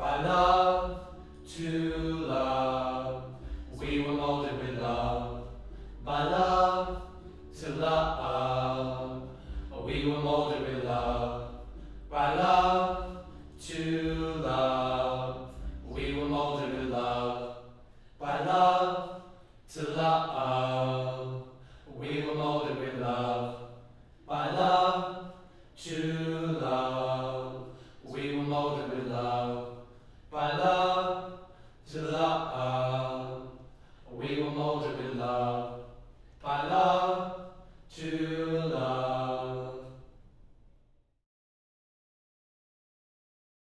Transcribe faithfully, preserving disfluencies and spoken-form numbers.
by love to love. We were molded with love, by love to love. We were molded with love, by love to love. We were molded with love, by love to love. We were molded with love, by love to love. We were molded with love.